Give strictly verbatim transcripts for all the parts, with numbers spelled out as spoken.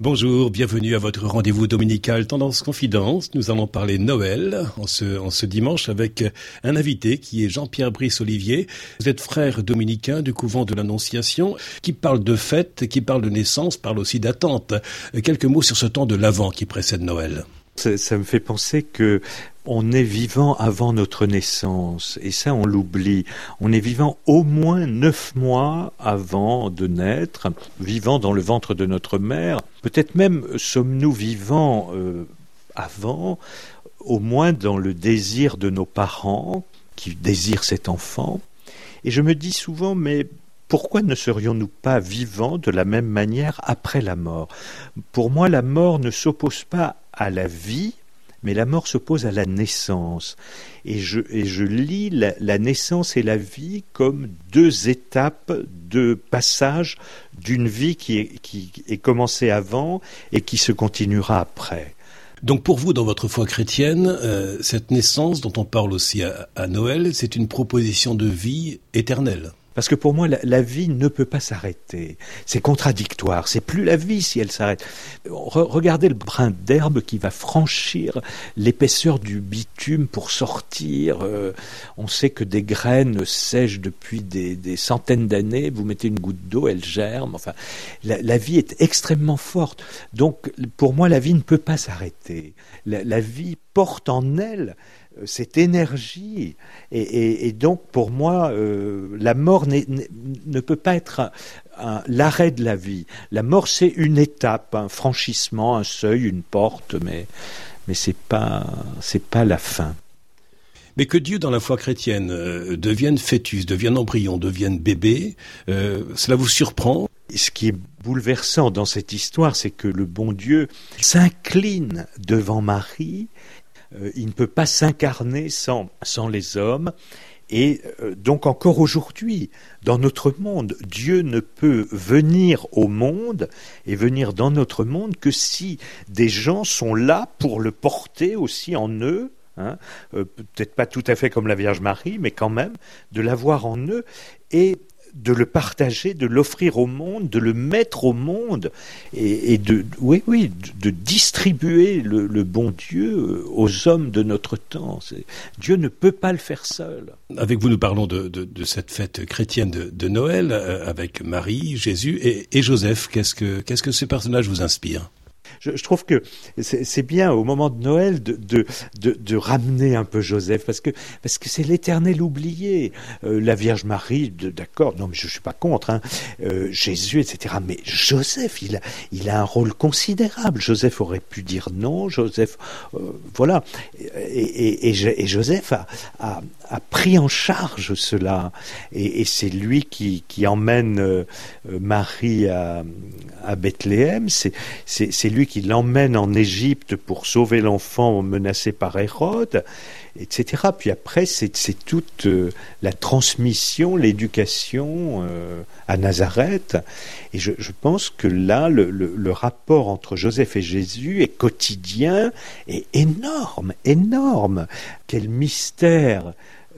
Bonjour, bienvenue à votre rendez-vous dominical Tendance Confidence. Nous allons parler Noël en ce, en ce dimanche avec un invité qui est Jean-Pierre Brice-Olivier. Vous êtes frère dominicain du couvent de l'Annonciation qui parle de fête, qui parle de naissance, parle aussi d'attente. Quelques mots sur ce temps de l'Avent qui précède Noël. Ça, ça me fait penser que on est vivant avant notre naissance, et ça on l'oublie. On est vivant au moins neuf mois avant de naître, vivant dans le ventre de notre mère. Peut-être même sommes-nous vivants euh, avant, au moins dans le désir de nos parents qui désirent cet enfant. Et je me dis souvent, mais pourquoi ne serions-nous pas vivants de la même manière après la mort ? Pour moi, la mort ne s'oppose pas à la vie, mais la mort s'oppose à la naissance. Et je, et je lis la, la naissance et la vie comme deux étapes de passage d'une vie qui est, qui est commencée avant et qui se continuera après. Donc pour vous, dans votre foi chrétienne, euh, cette naissance dont on parle aussi à, à Noël, c'est une proposition de vie éternelle. Parce que pour moi, la, la vie ne peut pas s'arrêter. C'est contradictoire. C'est plus la vie si elle s'arrête. Re- regardez le brin d'herbe qui va franchir l'épaisseur du bitume pour sortir. Euh, on sait que des graines sèchent depuis des, des centaines d'années. Vous mettez une goutte d'eau, elle germe. Enfin, la, la vie est extrêmement forte. Donc, pour moi, la vie ne peut pas s'arrêter. La, la vie porte en elle cette énergie, et, et, et donc pour moi, euh, la mort n'est, n'est, ne peut pas être un, un, l'arrêt de la vie. La mort, c'est une étape, un franchissement, un seuil, une porte, mais, mais c'est pas, c'est pas la fin. Mais que Dieu, dans la foi chrétienne, euh, devienne fœtus, devienne embryon, devienne bébé, euh, cela vous surprend ? Ce qui est bouleversant dans cette histoire, c'est que le bon Dieu s'incline devant Marie. Euh, il ne peut pas s'incarner sans, sans les hommes. Et euh, donc encore aujourd'hui, dans notre monde, Dieu ne peut venir au monde et venir dans notre monde que si des gens sont là pour le porter aussi en eux. Hein, euh, peut-être pas tout à fait comme la Vierge Marie, mais quand même, de l'avoir en eux et de le partager, de l'offrir au monde, de le mettre au monde et, et de, oui, oui, de, de distribuer le, le bon Dieu aux hommes de notre temps. C'est, Dieu ne peut pas le faire seul. Avec vous, nous parlons de, de, de cette fête chrétienne de, de Noël euh, avec Marie, Jésus et, et Joseph. Qu'est-ce que, qu'est-ce que ces personnages vous inspirent ? Je, je trouve que c'est, c'est bien au moment de Noël de, de, de, de ramener un peu Joseph, parce que, parce que c'est l'éternel oublié. Euh, la Vierge Marie, de, d'accord, non mais je ne suis pas contre, hein, euh, Jésus, et cetera. Mais Joseph, il a, il a un rôle considérable. Joseph aurait pu dire non, Joseph, euh, voilà. Et, et, et, et Joseph a, a, a pris en charge cela. Et, et c'est lui qui, qui emmène euh, Marie à, à Bethléem, c'est, c'est, c'est lui qui l'emmène en Égypte pour sauver l'enfant menacé par Hérode, et cetera. Puis après, c'est, c'est toute euh, la transmission, l'éducation euh, à Nazareth. Et je, je pense que là, le, le, le rapport entre Joseph et Jésus est quotidien et énorme, énorme. Quel mystère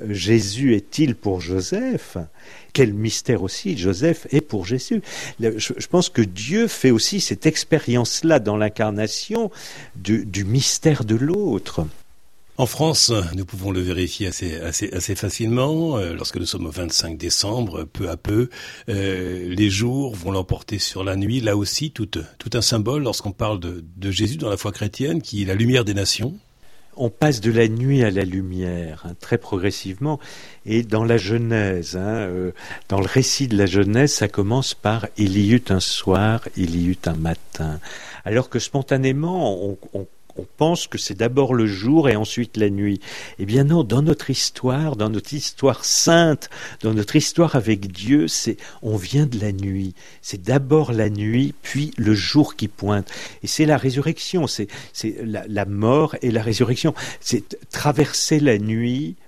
Jésus est-il pour Joseph ? Quel mystère aussi Joseph est pour Jésus. Je pense que Dieu fait aussi cette expérience-là dans l'incarnation du, du mystère de l'autre. En France, nous pouvons le vérifier assez, assez, assez facilement. Euh, lorsque nous sommes au vingt-cinq décembre, peu à peu, euh, les jours vont l'emporter sur la nuit. Là aussi, tout, tout un symbole lorsqu'on parle de, de Jésus dans la foi chrétienne, qui est la lumière des nations. On passe de la nuit à la lumière, hein, très progressivement. Et dans la Genèse, hein, euh, dans le récit de la Genèse, ça commence par « il y eut un soir, il y eut un matin ». Alors que spontanément, on, on On pense que c'est d'abord le jour et ensuite la nuit. Eh bien non, dans notre histoire, dans notre histoire sainte, dans notre histoire avec Dieu, c'est on vient de la nuit. C'est d'abord la nuit, puis le jour qui pointe. Et c'est la résurrection, c'est, c'est la, la mort et la résurrection. C'est traverser la nuit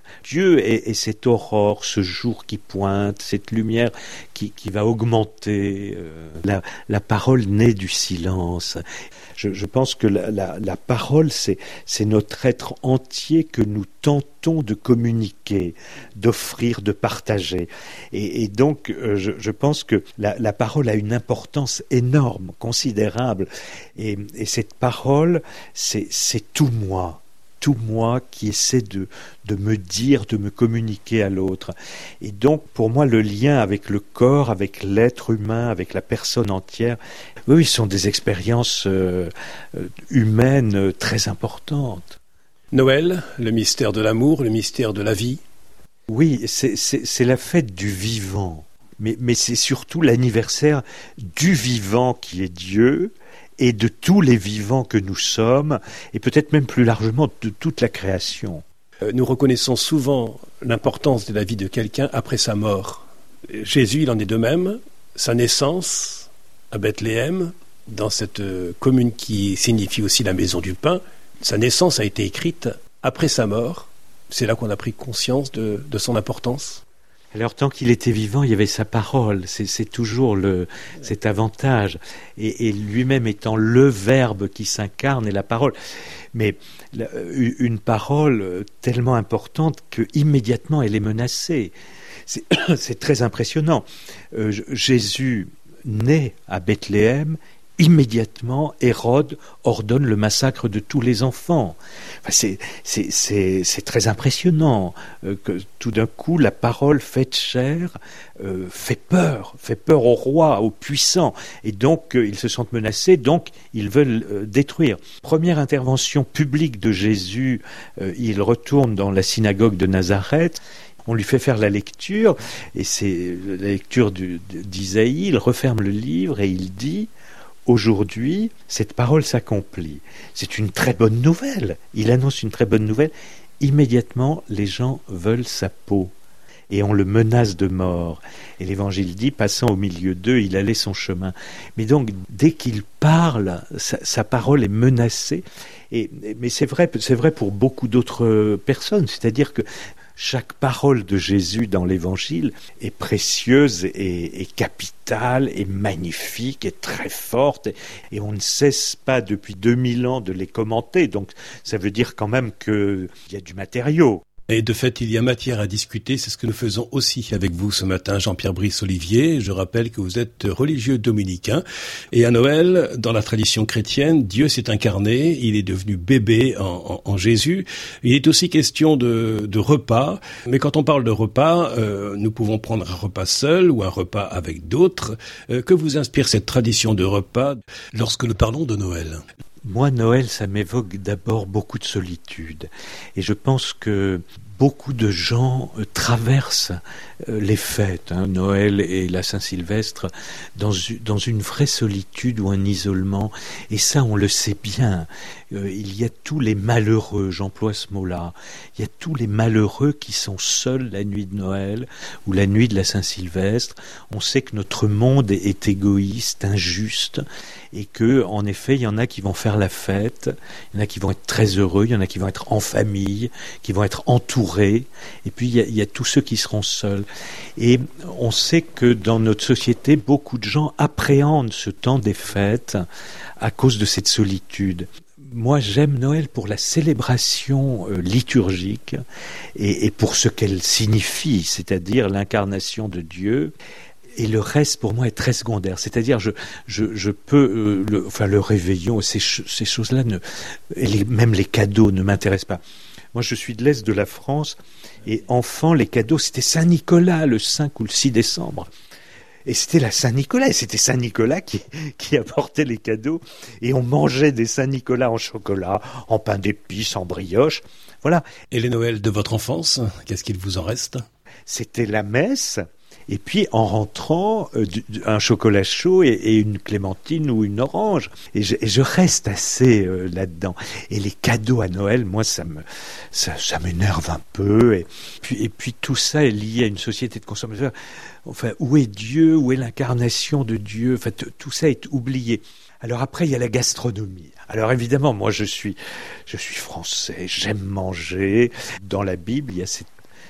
Dieu est, est cette aurore, ce jour qui pointe, cette lumière qui, qui va augmenter. Euh, la, la parole naît du silence. Je, je pense que la, la, la parole, c'est, c'est notre être entier que nous tentons de communiquer, d'offrir, de partager. Et, et donc, euh, je, je pense que la, la parole a une importance énorme, considérable. Et, et cette parole, c'est, c'est tout moi. Tout moi qui essaie de, de me dire, de me communiquer à l'autre. Et donc, pour moi, le lien avec le corps, avec l'être humain, avec la personne entière, oui, ce sont des expériences euh, humaines euh, très importantes. Noël, le mystère de l'amour, le mystère de la vie. Oui, c'est, c'est, c'est la fête du vivant, mais, mais c'est surtout l'anniversaire du vivant qui est Dieu, et de tous les vivants que nous sommes, et peut-être même plus largement de toute la création. Nous reconnaissons souvent l'importance de la vie de quelqu'un après sa mort. Jésus, il en est de même. Sa naissance à Bethléem, dans cette commune qui signifie aussi la maison du pain, sa naissance a été écrite après sa mort. C'est là qu'on a pris conscience de, de son importance. Alors, tant qu'il était vivant, il y avait sa parole. C'est, c'est toujours le, cet avantage. Et, et lui-même étant le Verbe qui s'incarne et la parole. Mais la, une parole tellement importante qu'immédiatement elle est menacée. C'est, c'est très impressionnant. Euh, Jésus naît à Bethléem. Immédiatement, Hérode ordonne le massacre de tous les enfants. Enfin, c'est, c'est, c'est, c'est très impressionnant euh, que tout d'un coup, la parole faite chair euh, fait peur, fait peur aux rois, aux puissants. Et donc, euh, ils se sentent menacés, donc ils veulent euh, détruire. Première intervention publique de Jésus, euh, il retourne dans la synagogue de Nazareth. On lui fait faire la lecture, et c'est la lecture du, d'Isaïe. Il referme le livre et il dit... Aujourd'hui, cette parole s'accomplit. C'est une très bonne nouvelle. Il annonce une très bonne nouvelle. Immédiatement, les gens veulent sa peau. Et on le menace de mort. Et l'Évangile dit, passant au milieu d'eux, il allait son chemin. Mais donc, dès qu'il parle, sa, sa parole est menacée. Et, mais c'est vrai, c'est vrai pour beaucoup d'autres personnes. C'est-à-dire que chaque parole de Jésus dans l'Évangile est précieuse et, et capitale et magnifique et très forte, et, et on ne cesse pas depuis deux mille ans de les commenter, donc ça veut dire quand même qu'il y a du matériau. Et de fait, il y a matière à discuter, c'est ce que nous faisons aussi avec vous ce matin, Jean-Pierre Brice-Olivier. Je rappelle que vous êtes religieux dominicain. Et à Noël, dans la tradition chrétienne, Dieu s'est incarné, il est devenu bébé en, en, en Jésus. Il est aussi question de, de repas, mais quand on parle de repas, euh, nous pouvons prendre un repas seul ou un repas avec d'autres. Euh, que vous inspire cette tradition de repas lorsque nous parlons de Noël ? Moi, Noël, ça m'évoque d'abord beaucoup de solitude. Et je pense que beaucoup de gens euh, traversent euh, les fêtes, hein, Noël et la Saint-Sylvestre, dans, dans une vraie solitude ou un isolement. Et ça, on le sait bien. Euh, il y a tous les malheureux, j'emploie ce mot-là. Il y a tous les malheureux qui sont seuls la nuit de Noël ou la nuit de la Saint-Sylvestre. On sait que notre monde est égoïste, injuste, et que, en effet, il y en a qui vont faire la fête, il y en a qui vont être très heureux, il y en a qui vont être en famille, qui vont être entourés, et puis il y a, il y a tous ceux qui seront seuls. Et on sait que dans notre société, beaucoup de gens appréhendent ce temps des fêtes à cause de cette solitude. Moi, j'aime Noël pour la célébration euh, liturgique et, et pour ce qu'elle signifie, c'est-à-dire l'incarnation de Dieu. Et le reste, pour moi, est très secondaire. C'est-à-dire, je, je, je peux, euh, le, enfin, le réveillon, ces, ces choses-là, ne, et les, même les cadeaux ne m'intéressent pas. Moi, je suis de l'Est de la France, et enfant, les cadeaux, c'était Saint-Nicolas, le cinq ou le six décembre. Et c'était la Saint-Nicolas, et c'était Saint-Nicolas qui, qui apportait les cadeaux, et on mangeait des Saint-Nicolas en chocolat, en pain d'épices, en brioche, voilà. Et les Noëls de votre enfance, qu'est-ce qu'il vous en reste ? C'était la messe, et puis en rentrant, euh, du, un chocolat chaud et, et une clémentine ou une orange. Et je, et je reste assez euh, là-dedans. Et les cadeaux à Noël, moi, ça me, ça, ça m'énerve un peu. Et puis, et puis tout ça est lié à une société de consommateurs. Enfin, où est Dieu ? Où est l'incarnation de Dieu ? Enfin, t- tout ça est oublié. Alors après, il y a la gastronomie. Alors évidemment, moi je suis, je suis français, j'aime manger. Dans la Bible, il y a cette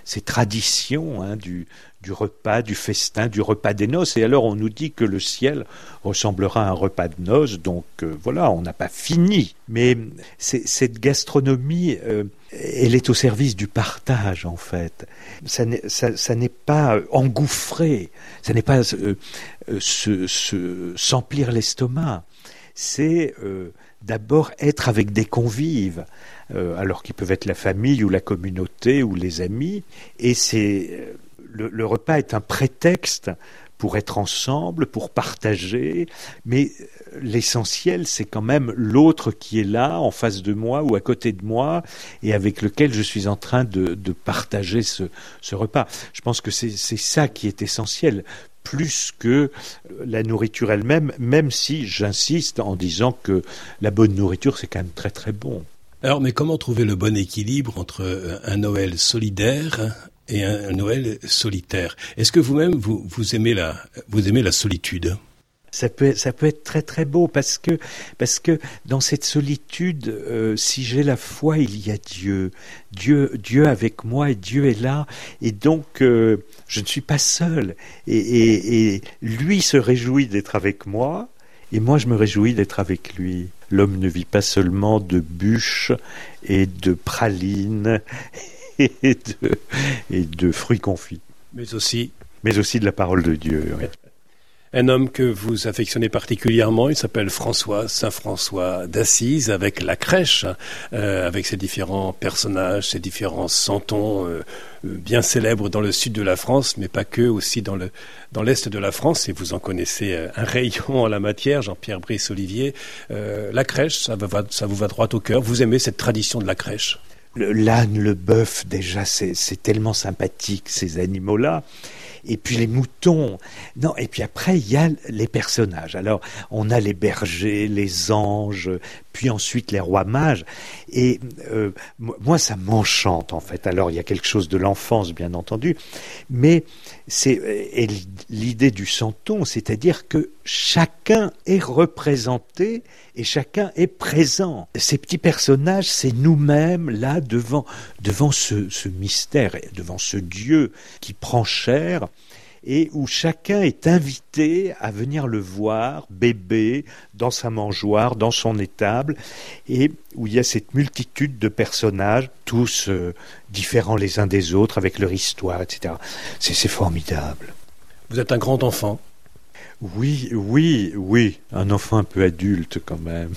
ces traditions hein, du, du repas, du festin, du repas des noces. Et alors on nous dit que le ciel ressemblera à un repas de noces, donc euh, voilà, on n'a pas fini. Mais c'est, cette gastronomie, euh, elle est au service du partage en fait. Ça n'est, ça, ça n'est pas engouffré, ça n'est pas euh, euh, se, se, s'emplir l'estomac. C'est euh, d'abord être avec des convives, euh, alors qu'ils peuvent être la famille ou la communauté ou les amis, et c'est le, le repas est un prétexte pour être ensemble, pour partager, mais l'essentiel c'est quand même l'autre qui est là, en face de moi ou à côté de moi, et avec lequel je suis en train de, de partager ce, ce repas. Je pense que c'est, c'est ça qui est essentiel, plus que la nourriture elle-même, même si j'insiste en disant que la bonne nourriture, c'est quand même très très bon. Alors, mais comment trouver le bon équilibre entre un Noël solidaire et un Noël solitaire? Est-ce que vous-même, vous, vous aimez la, vous aimez la solitude? Ça peut, ça peut être très très beau parce que, parce que dans cette solitude, euh, si j'ai la foi, il y a Dieu. Dieu, Dieu avec moi et Dieu est là. Et donc, euh, je ne suis pas seul. Et, et, et lui se réjouit d'être avec moi et moi je me réjouis d'être avec lui. L'homme ne vit pas seulement de bûches et de pralines et de, et de fruits confits. Mais aussi... Mais aussi de la parole de Dieu, oui. Un homme que vous affectionnez particulièrement, il s'appelle François, Saint François d'Assise, avec la crèche, euh, avec ses différents personnages, ses différents santons euh, bien célèbres dans le sud de la France, mais pas que, aussi dans le dans l'est de la France, et vous en connaissez un rayon en la matière, Jean-Pierre Brice-Olivier. Euh, la crèche, ça, va, ça vous va droit au cœur. Vous aimez cette tradition de la crèche? Le, l'âne, le bœuf, déjà, c'est, c'est tellement sympathique, ces animaux-là. Et puis les moutons. Non, et puis après, il y a les personnages. Alors, on a les bergers, les anges, puis ensuite les rois mages. Et euh, moi, ça m'enchante, en fait. Alors, il y a quelque chose de l'enfance, bien entendu. Mais c'est et l'idée du santon, c'est-à-dire que chacun est représenté et chacun est présent. Ces petits personnages, c'est nous-mêmes, là, devant, devant ce, ce mystère, devant ce Dieu qui prend chair, et où chacun est invité à venir le voir, bébé, dans sa mangeoire, dans son étable, et où il y a cette multitude de personnages, tous euh, différents les uns des autres, avec leur histoire, et cetera. C'est, c'est formidable. Vous êtes un grand enfant? Oui, oui, oui, un enfant un peu adulte quand même.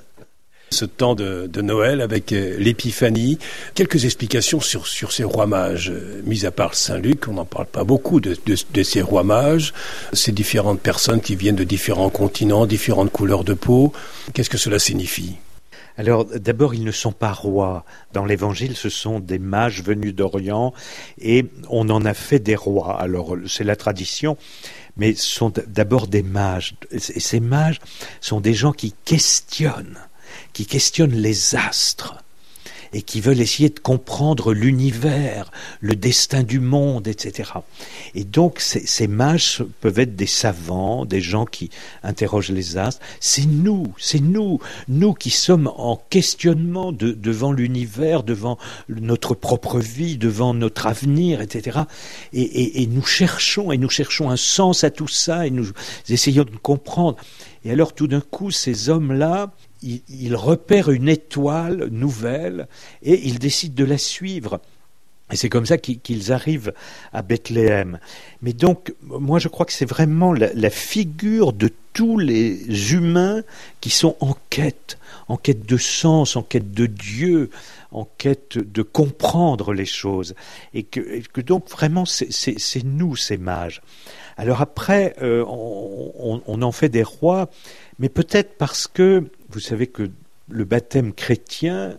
Ce temps de, de Noël avec euh, l'épiphanie, quelques explications sur, sur ces rois mages. Euh, mis à part Saint-Luc, on n'en parle pas beaucoup de, de, de ces rois mages, ces différentes personnes qui viennent de différents continents, différentes couleurs de peau. Qu'est-ce que cela signifie? Alors, d'abord, ils ne sont pas rois. Dans l'Évangile, ce sont des mages venus d'Orient et on en a fait des rois. Alors, c'est la tradition, mais ce sont d'abord des mages. Et ces mages sont des gens qui questionnent, qui questionnent les astres et qui veulent essayer de comprendre l'univers, le destin du monde, et cetera. Et donc, ces, ces mages peuvent être des savants, des gens qui interrogent les astres. C'est nous, c'est nous, nous qui sommes en questionnement de, devant l'univers, devant notre propre vie, devant notre avenir, et cetera. Et, et, et nous cherchons, et nous cherchons un sens à tout ça, et nous essayons de comprendre. Et alors, tout d'un coup, ces hommes-là, ils repèrent une étoile nouvelle et ils décident de la suivre. Et c'est comme ça qu'ils arrivent à Bethléem. Mais donc, moi je crois que c'est vraiment la, la figure de tous les humains qui sont en quête, en quête de sens, en quête de Dieu, en quête de comprendre les choses. Et que, et que donc vraiment c'est, c'est, c'est nous ces mages. Alors après, euh, on, on, on en fait des rois, mais peut-être parce que, vous savez que le baptême chrétien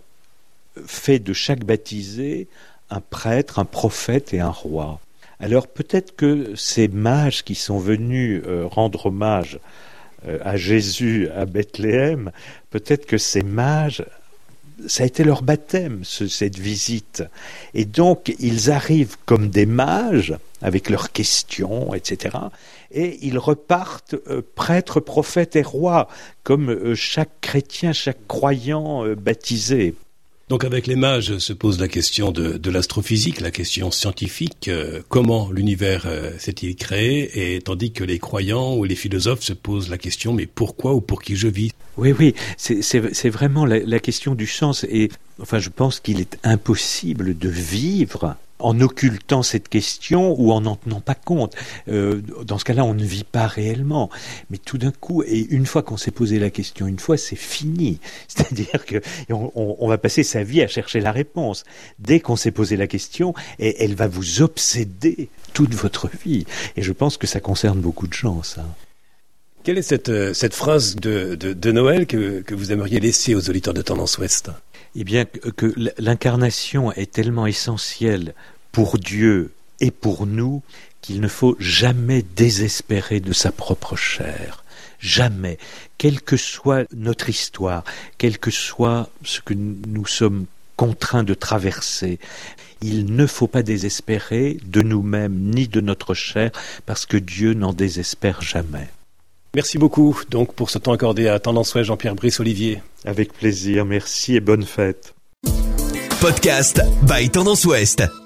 fait de chaque baptisé un prêtre, un prophète et un roi. Alors peut-être que ces mages qui sont venus euh, rendre hommage euh, à Jésus à Bethléem, peut-être que ces mages, ça a été leur baptême, ce, cette visite. Et donc, ils arrivent comme des mages, avec leurs questions, et cetera. Et ils repartent euh, prêtres, prophètes et rois, comme euh, chaque chrétien, chaque croyant euh, baptisé. Donc avec les mages se pose la question de, de l'astrophysique, la question scientifique, euh, comment l'univers euh, s'est-il créé, et tandis que les croyants ou les philosophes se posent la question, mais pourquoi ou pour qui je vis ? Oui, oui, c'est, c'est, c'est vraiment la, la question du sens. Et enfin, je pense qu'il est impossible de vivre en occultant cette question ou en n'en tenant pas compte. Euh, dans ce cas-là, on ne vit pas réellement. Mais tout d'un coup, et une fois qu'on s'est posé la question, une fois, c'est fini. C'est-à-dire que on, on, on va passer sa vie à chercher la réponse. Dès qu'on s'est posé la question, et elle va vous obséder toute votre vie. Et je pense que ça concerne beaucoup de gens, ça. Quelle est cette, cette phrase de, de, de Noël que, que vous aimeriez laisser aux auditeurs de Tendance Ouest ? Eh bien, que, que l'incarnation est tellement essentielle pour Dieu et pour nous qu'il ne faut jamais désespérer de sa propre chair. Jamais. Quelle que soit notre histoire, quel que soit ce que nous sommes contraints de traverser, il ne faut pas désespérer de nous-mêmes ni de notre chair, parce que Dieu n'en désespère jamais. Merci beaucoup donc pour ce temps accordé à Tendance Ouest, Jean-Pierre Brice-Olivier. Avec plaisir, merci et bonne fête. Podcast by Tendance Ouest.